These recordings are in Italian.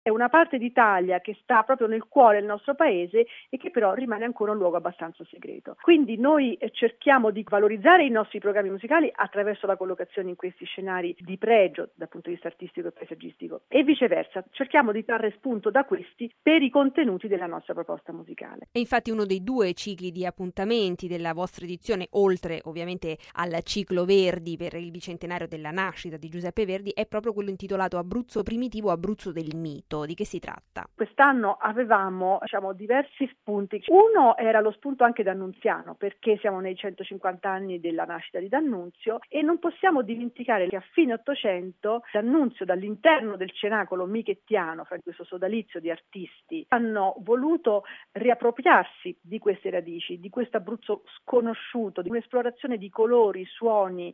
È una parte d'Italia che sta proprio nel cuore del nostro paese e che però rimane ancora un luogo abbastanza segreto. Quindi noi cerchiamo di valorizzare i nostri programmi musicali attraverso la collocazione in questi scenari di pregio dal punto di vista artistico e paesaggistico e viceversa. Cerchiamo di trarre spunto da questi per i contenuti della nostra proposta musicale. E infatti uno dei 2 cicli di appuntamenti della vostra edizione, oltre ovviamente al ciclo Verdi per il bicentenario della nascita di Giuseppe Verdi, è proprio quello intitolato Abruzzo Primitivo, Abruzzo del Mito. Di che si tratta? Quest'anno avevamo diversi spunti. Uno era lo spunto anche d'Annunziano, perché siamo nei 150 anni della nascita di D'Annunzio e non possiamo dimenticare che a fine Ottocento D'Annunzio, dall'interno del cenacolo michettiano, fra questo sodalizio di artisti, hanno voluto riappropriarsi di queste radici, di questo Abruzzo sconosciuto, di un'esplorazione di colori, suoni,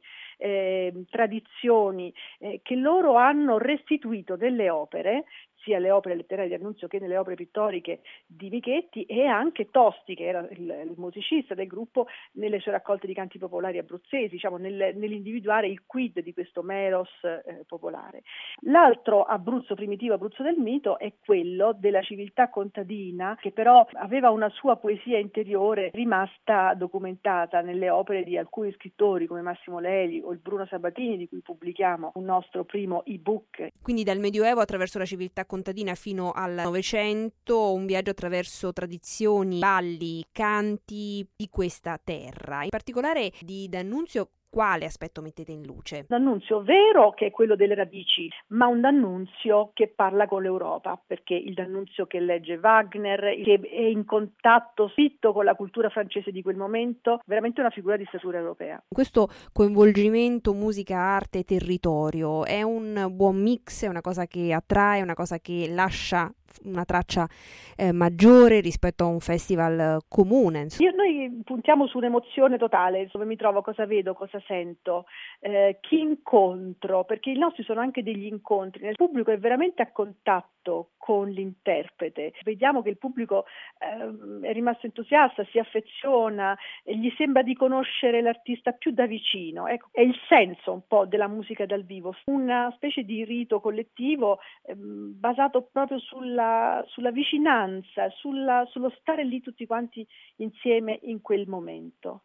tradizioni che loro hanno restituito nelle opere, sia le opere letterarie di Annunzio che nelle opere pittoriche di Michetti, e anche Tosti, che era il musicista del gruppo, nelle sue raccolte di canti popolari abruzzesi, nell'individuare il quid di questo meros popolare. L'altro Abruzzo primitivo, Abruzzo del Mito, è quello della civiltà contadina, che però aveva una sua poesia interiore rimasta documentata nelle opere di alcuni scrittori come Massimo Lely o il Bruno Sabatini, di cui pubblichiamo un nostro primo ebook. Quindi dal Medioevo attraverso la civiltà contadina fino al Novecento, un viaggio attraverso tradizioni, balli, canti di questa terra. In particolare di D'Annunzio, quale aspetto mettete in luce? D'Annunzio vero, che è quello delle radici, ma un D'Annunzio che parla con l'Europa, perché il D'Annunzio che legge Wagner, che è in contatto fitto con la cultura francese di quel momento, veramente una figura di statura europea. Questo coinvolgimento musica, arte e territorio è un buon mix, è una cosa che attrae, è una cosa che lascia una traccia maggiore rispetto a un festival comune. Noi puntiamo su un'emozione totale, dove mi trovo, cosa vedo, cosa sento, chi incontro, perché i nostri sono anche degli incontri, il pubblico è veramente a contatto con l'interprete, vediamo che il pubblico è rimasto entusiasta, si affeziona, gli sembra di conoscere l'artista più da vicino, ecco, è il senso un po' della musica dal vivo, una specie di rito collettivo basato proprio sulla vicinanza, sullo stare lì tutti quanti insieme in quel momento.